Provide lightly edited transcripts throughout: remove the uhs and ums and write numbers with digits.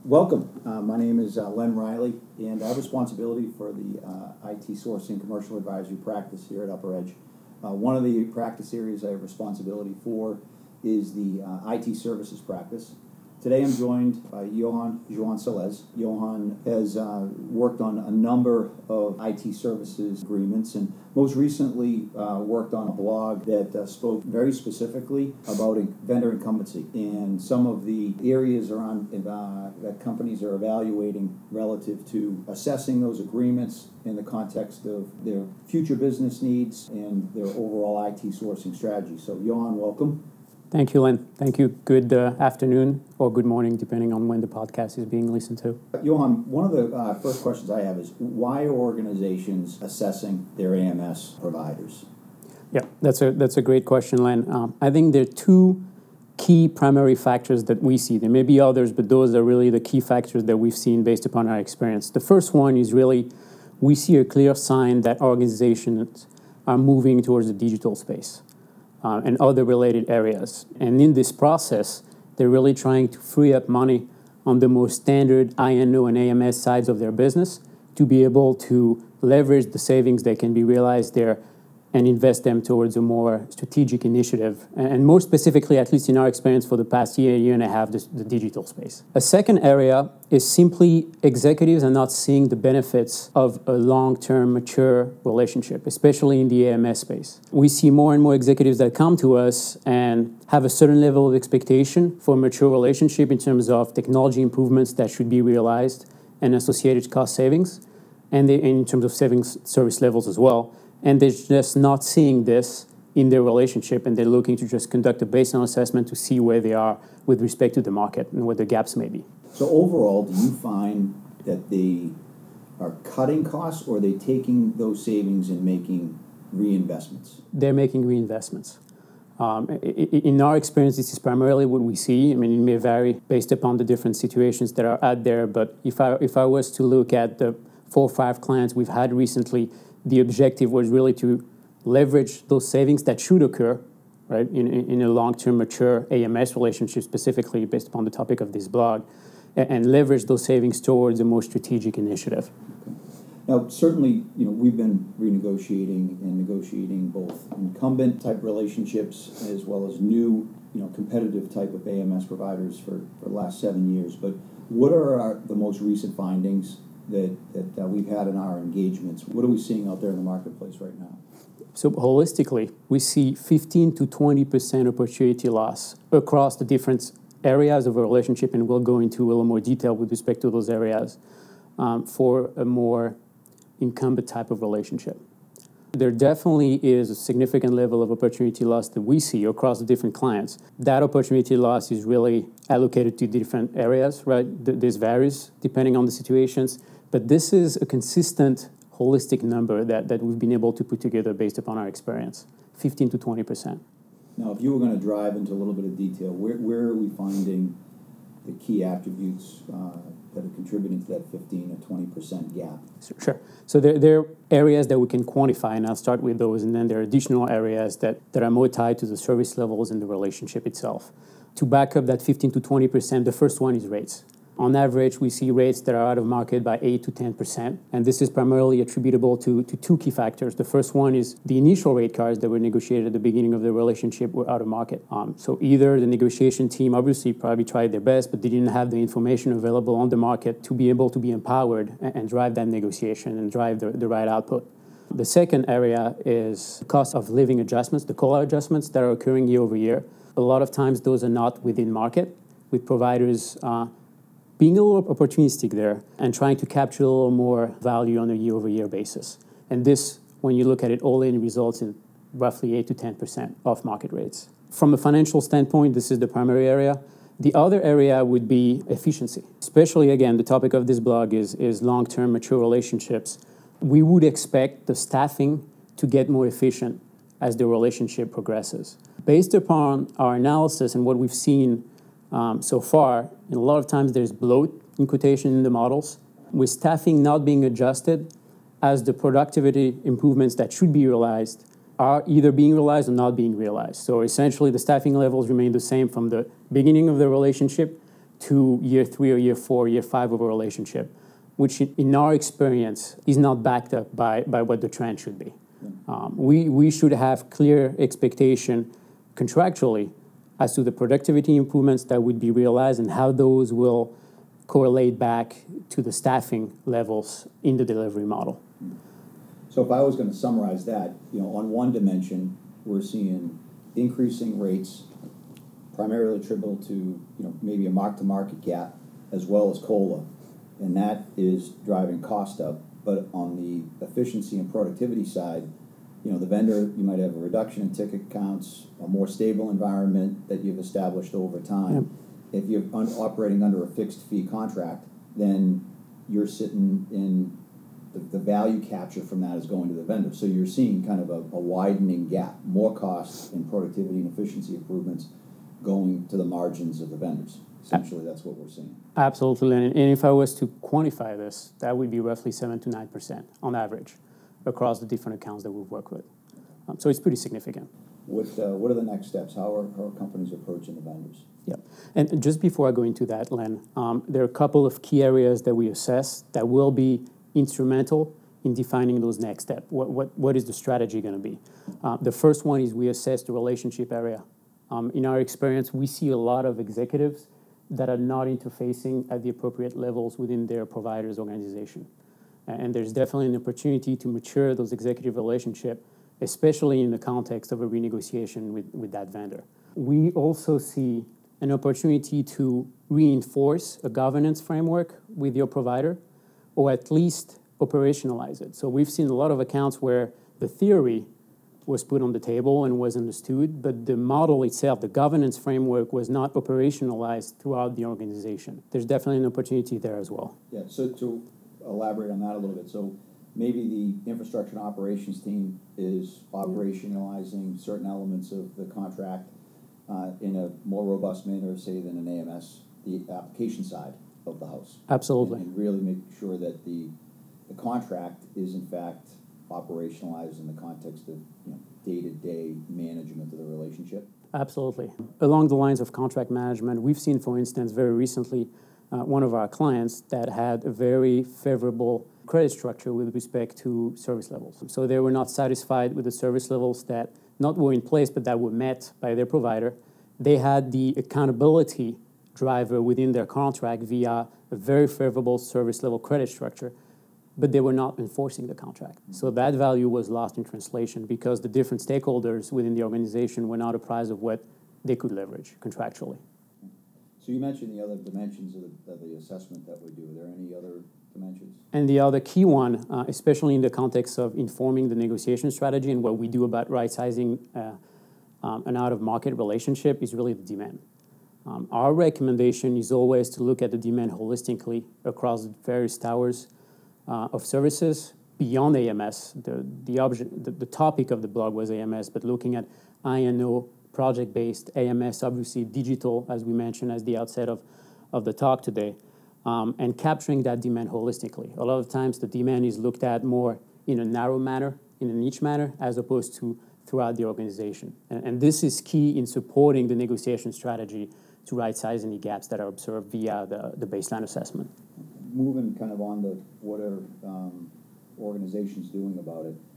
Welcome. My name is Len Riley, and I have responsibility for the IT sourcing commercial advisory practice here at Upper Edge. One of the practice areas I have responsibility for is the IT services practice. Today I'm joined by Johan Salez. Johan has worked on a number of IT services agreements and most recently worked on a blog that spoke very specifically about vendor incumbency and some of the areas around that companies are evaluating relative to assessing those agreements in the context of their future business needs and their overall IT sourcing strategy. So Johan, welcome. Thank you, Len. Thank you. Good afternoon or good morning, depending on when the podcast is being listened to. Johan, one of the first questions I have is, why are organizations assessing their AMS providers? Yeah, that's a great question, Len. I think there are two key primary factors that we see. There may be others, but those are really the key factors that we've seen based upon our experience. The first one is really, we see a clear sign that organizations are moving towards the digital space. And other related areas. And in this process, they're really trying to free up money on the most standard INO and AMS sides of their business to be able to leverage the savings that can be realized there and invest them towards a more strategic initiative. And more specifically, at least in our experience for the past year and a half, the digital space. A second area is simply executives are not seeing the benefits of a long-term mature relationship, especially in the AMS space. We see more and more executives that come to us and have a certain level of expectation for a mature relationship in terms of technology improvements that should be realized and associated cost savings, and in terms of savings service levels as well. And they're just not seeing this in their relationship, and they're looking to just conduct a baseline assessment to see where they are with respect to the market and what the gaps may be. So overall, do you find that they are cutting costs, or are they taking those savings and making reinvestments? They're making reinvestments. In our experience, this is primarily what we see. I mean, it may vary based upon the different situations that are out there, but if I was to look at the 4 or 5 clients we've had recently, the objective was really to leverage those savings that should occur, right, in a long-term mature AMS relationship, specifically based upon the topic of this blog, and leverage those savings towards a more strategic initiative. Okay. Now, certainly, we've been renegotiating and negotiating both incumbent type relationships as well as new, competitive type of AMS providers for the last 7 years. But what are the most recent findings that we've had in our engagements? What are we seeing out there in the marketplace right now? So holistically, we see 15 to 20% opportunity loss across the different areas of a relationship, and we'll go into a little more detail with respect to those areas for a more incumbent type of relationship. There definitely is a significant level of opportunity loss that we see across the different clients. That opportunity loss is really allocated to different areas, right? This varies depending on the situations, but this is a consistent, holistic number that we've been able to put together based upon our experience, 15 to 20%. Now, if you were going to drive into a little bit of detail, where are we finding the key attributes that are contributing to that 15 or 20% gap? Sure. So there are areas that we can quantify, and I'll start with those, and then there are additional areas that are more tied to the service levels and the relationship itself. To back up that 15 to 20%, the first one is rates. On average, we see rates that are out of market by 8 to 10%, and this is primarily attributable to 2 key factors. The first one is the initial rate cards that were negotiated at the beginning of the relationship were out of market. So either the negotiation team obviously probably tried their best, but they didn't have the information available on the market to be able to be empowered and drive that negotiation and drive the right output. The second area is cost of living adjustments, the COLA adjustments that are occurring year over year. A lot of times those are not within market, with providers being a little opportunistic there and trying to capture a little more value on a year-over-year basis. And this, when you look at it all in, results in roughly 8 to 10% off market rates. From a financial standpoint, this is the primary area. The other area would be efficiency. Especially, again, the topic of this blog is long-term mature relationships. We would expect the staffing to get more efficient as the relationship progresses. Based upon our analysis and what we've seen so far, and a lot of times there's bloat in quotation in the models, with staffing not being adjusted as the productivity improvements that should be realized are either being realized or not being realized. So essentially the staffing levels remain the same from the beginning of the relationship to year 3 or year 4, year 5 of a relationship, which in our experience is not backed up by what the trend should be. We should have clear expectation contractually as to the productivity improvements that would be realized and how those will correlate back to the staffing levels in the delivery model. So if I was going to summarize that, on one dimension, we're seeing increasing rates, primarily attributable to, maybe a mark-to-market gap as well as COLA, and that is driving cost up. But on the efficiency and productivity side, the vendor, you might have a reduction in ticket counts, a more stable environment that you've established over time. Yep. If you're operating under a fixed fee contract, then you're sitting in the value capture from that is going to the vendor. So you're seeing kind of a widening gap, more costs and productivity and efficiency improvements going to the margins of the vendors. Essentially, that's what we're seeing. Absolutely. And if I was to quantify this, that would be roughly 7 to 9% on average across the different accounts that we've worked with. So it's pretty significant. What are the next steps? How are companies approaching the vendors? Yeah. And just before I go into that, Len, there are a couple of key areas that we assess that will be instrumental in defining those next steps. What is the strategy going to be? The first one is we assess the relationship area. In our experience, we see a lot of executives that are not interfacing at the appropriate levels within their provider's organization. And there's definitely an opportunity to mature those executive relationships, especially in the context of a renegotiation with that vendor. We also see an opportunity to reinforce a governance framework with your provider, or at least operationalize it. So we've seen a lot of accounts where the theory was put on the table and was understood, but the model itself, the governance framework, was not operationalized throughout the organization. There's definitely an opportunity there as well. Yeah, so to elaborate on that a little bit, so maybe the infrastructure and operations team is operationalizing certain elements of the contract in a more robust manner, say, than an AMS, the application side of the house. Absolutely. And really make sure that the contract is, in fact, operationalized in the context of day-to-day management of the relationship. Absolutely. Along the lines of contract management, we've seen, for instance, very recently, one of our clients that had a very favorable credit structure with respect to service levels. So they were not satisfied with the service levels that not were in place, but that were met by their provider. They had the accountability driver within their contract via a very favorable service level credit structure, but they were not enforcing the contract. So that value was lost in translation because the different stakeholders within the organization were not apprised of what they could leverage contractually. So you mentioned the other dimensions of the assessment that we do. Are there any other dimensions? And the other key one, especially in the context of informing the negotiation strategy and what we do about right-sizing an out-of-market relationship, is really the demand. Our recommendation is always to look at the demand holistically across various towers of services beyond AMS. The topic of the blog was AMS, but looking at I&O, project-based, AMS, obviously digital, as we mentioned as the outset of the talk today, and capturing that demand holistically. A lot of times the demand is looked at more in a narrow manner, in a niche manner, as opposed to throughout the organization. And this is key in supporting the negotiation strategy to right-size any gaps that are observed via the baseline assessment. Moving kind of on to what are organizations doing about it,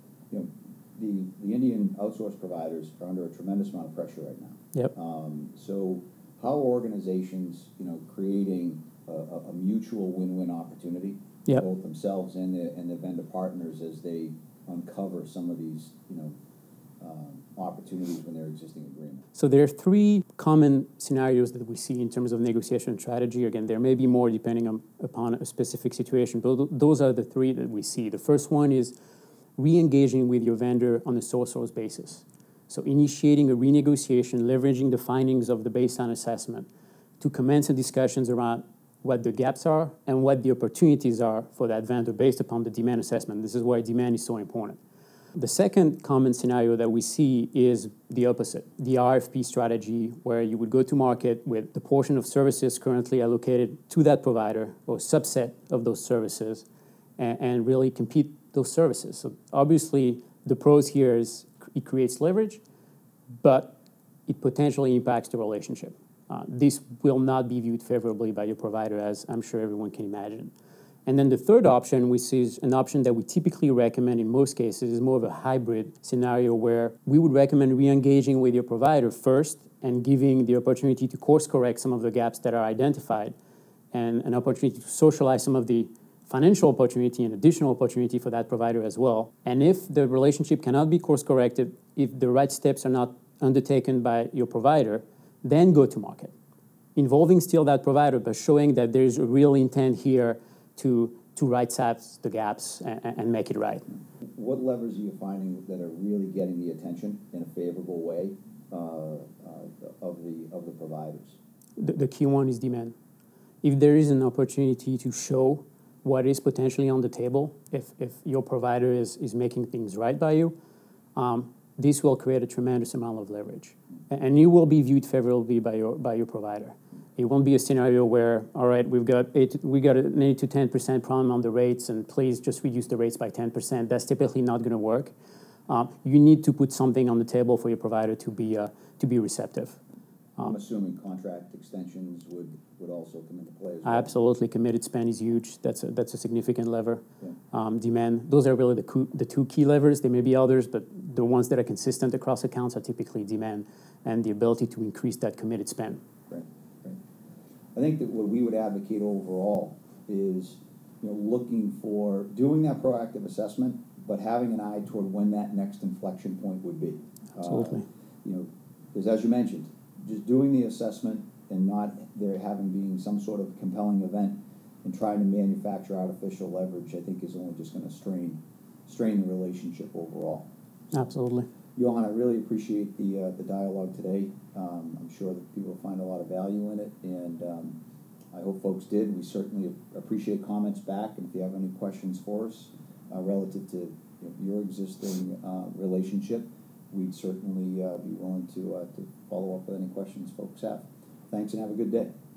the Indian outsource providers are under a tremendous amount of pressure right now. Yep. So how are organizations, creating a mutual win-win opportunity Yep. for both themselves and the vendor partners as they uncover some of these, opportunities when they're existing agreements? So there are three common scenarios that we see in terms of negotiation strategy. Again, there may be more depending upon a specific situation, but those are the three that we see. The first one is re-engaging with your vendor on a sole-source basis. So initiating a renegotiation, leveraging the findings of the baseline assessment to commence the discussions around what the gaps are and what the opportunities are for that vendor based upon the demand assessment. This is why demand is so important. The second common scenario that we see is the opposite, the RFP strategy, where you would go to market with the portion of services currently allocated to that provider or subset of those services and really compete those services. So obviously, the pros here is it creates leverage, but it potentially impacts the relationship. this will not be viewed favorably by your provider, as I'm sure everyone can imagine. And then the third option, which is an option that we typically recommend in most cases, is more of a hybrid scenario where we would recommend re-engaging with your provider first and giving the opportunity to course correct some of the gaps that are identified, and an opportunity to socialize some of the financial opportunity and additional opportunity for that provider as well. And if the relationship cannot be course corrected, if the right steps are not undertaken by your provider, then go to market, involving still that provider, but showing that there's a real intent here to right-size the gaps and make it right. What levers are you finding that are really getting the attention in a favorable way of the providers? The key one is demand. If there is an opportunity to show what is potentially on the table, if your provider is making things right by you, this will create a tremendous amount of leverage, and you will be viewed favorably by your provider. It won't be a scenario where, all right, we got an 8 to 10% problem on the rates, and please just reduce the rates by 10%. That's typically not going to work. You need to put something on the table for your provider to be receptive. I'm assuming contract extensions would also come into play as well. Absolutely, committed spend is huge. That's a significant lever. Yeah. Demand. Those are really the two key levers. There may be others, but the ones that are consistent across accounts are typically demand and the ability to increase that committed spend. Right. I think that what we would advocate overall is, looking for doing that proactive assessment, but having an eye toward when that next inflection point would be. Absolutely. Because as you mentioned, just doing the assessment and not there having being some sort of compelling event and trying to manufacture artificial leverage, I think is only just going to strain the relationship overall. Absolutely. Johan, I really appreciate the dialogue today. I'm sure that people find a lot of value in it, and I hope folks did. We certainly appreciate comments back, and if you have any questions for us relative to your existing relationship, we'd certainly be willing to follow up with any questions folks have. Thanks, and have a good day.